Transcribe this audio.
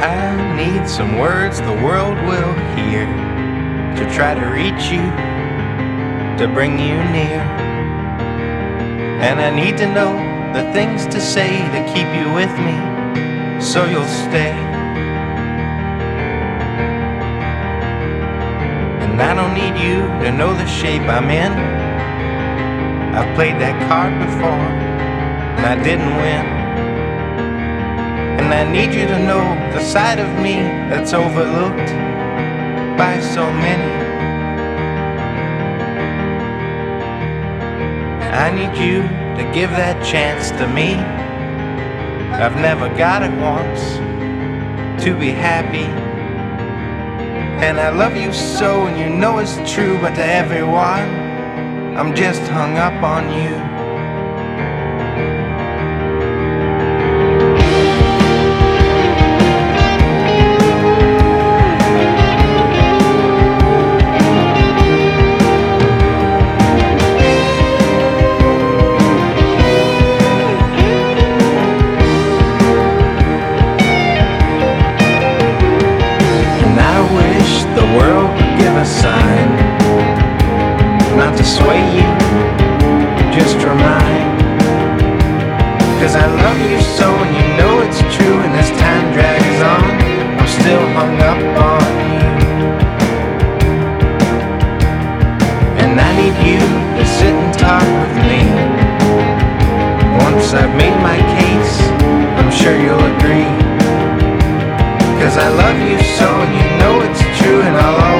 I need some words the world will hear to try to reach you, to bring you near. And I need to know the things to say to keep you with me, so you'll stay. And I don't need you to know the shape I'm in. I've played that card before, and I didn't win. And I need you to know the side of me that's overlooked by so many. I need you to give that chance to me. I've never got it once to be happy. And I love you so, and you know it's true, but to everyone, I'm just hung up on you. The world would give a sign, not to sway you, just remind. 'Cause I love you so, and you know it's true, and as time drags on, I'm still hung up on you. And I need you to sit and talk with me. Once I've made my case, I'm sure you'll agree. 'Cause I love you so, and you know it's true, and I'll